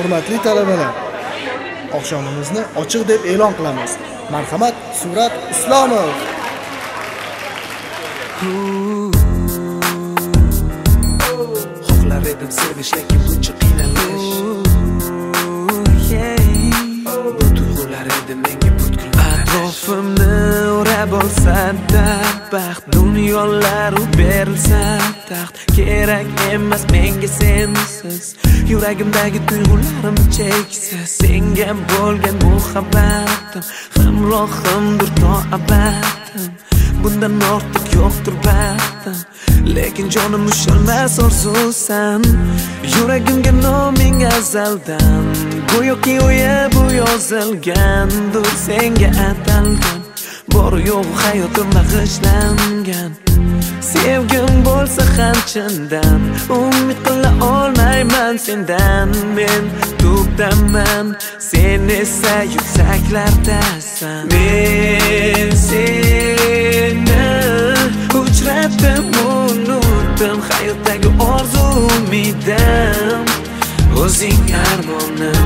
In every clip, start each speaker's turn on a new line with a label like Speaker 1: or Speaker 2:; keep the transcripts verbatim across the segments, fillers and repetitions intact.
Speaker 1: Hurmatli talabalar, oqshomimizni ochiq deb e'lon qilamiz. Marhamat, Surat Islomov.
Speaker 2: Xohlar edim sevish, lekin buncha qiynalish. Bu tuyg'ular edi menga butkul. Atrofimni o'rab olsa-da, baxt dunyolar u berilsa taxt. Kerak emas menga sensiz, yuragimdagi tuyg'ularim cheksiz. Senga bo'lgan muhabbatim hamrohimdir to abadim. Bundan ortiq yo'qdir baxtim, lekin jonim ushalmas orzusan. Yuragimga noming azaldan, go'yoki o'ya bu yozilgandir. Senga atalgan, bor yo'q hayotim bag'ishlangan. Sevgim bo'lsa ham chindan, umid qila olmayman sendan. Men to'xtaman, sen esa yuksaklardasan. Men seni uchratdim, unutdim, hayotdagi orzu umidim. O'zing armonim,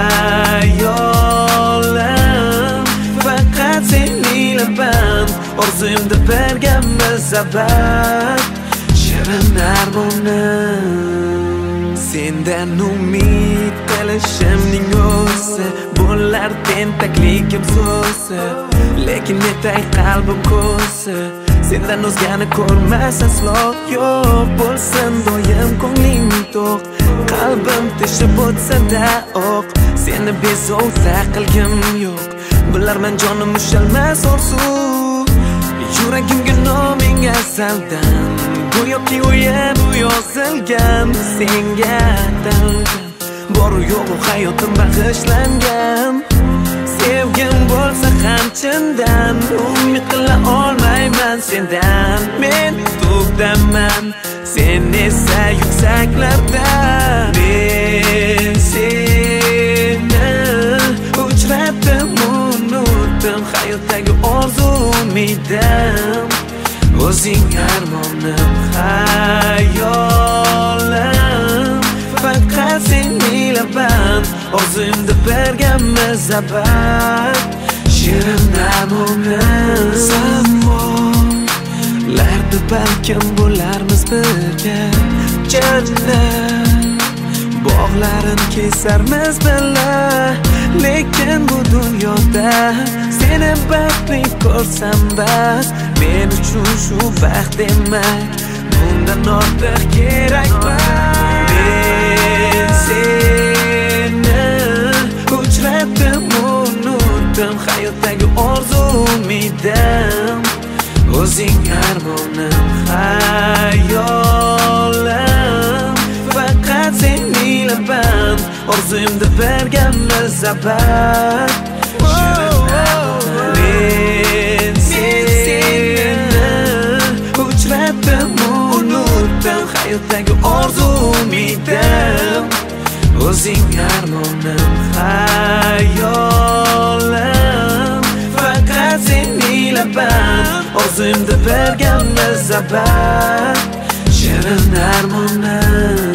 Speaker 2: hayolim, faqat seni labam. Orzuyimda berganmiz abad, shirin armonim. Sendan umid qilishimning o'zi bo'lar tentakligim so'zi, lekin netay qalbim ko'zi. Sendan o'zgani ko'rmas aslo yo'q, bo'lsin doim ko'ngling to'q. Qalbim teshib o'tsa-da o'q, seni bezovta qilgim yo'q. Bilarman jonim ushalmas orzu, yuragimga noming azaldan, go'yoki o'ya bu yozilgan. Senga atalgan, bor yo'q hayotim bag'ishlangan. Sevgim bo'lsa ham chindan, umid qila olmayman sendan. Men to'xtaman, sen esa yuksaklarda. Men seni uchratdim, unutdim, hayotdagi orzu umidim. O'zing armonim, hayolim, faqat seni labam. Orzuyimda berganmiz abad, shirin armonim. Zamonlarda balkim bo'larmiz birga, jannat bog'larin kesarmiz birga. Lekin bu dunyoda seni baxtli ko'rsam bas, men uchun shu baxt demak, bundan ortiq kerakmas. Men seni uchratdim, unutdim, hayotdagi orzu umidim. O'zing armonim, hayolim, faqat seni labam. Orzuyimda berganmiz abad, shirin armonim. Men seni uchratdim, unutdim, hayotdagi orzu umidim. O'zing armonim, hayolim, faqat seni labam. Orzuyimda berganmiz abad, shirin armonim.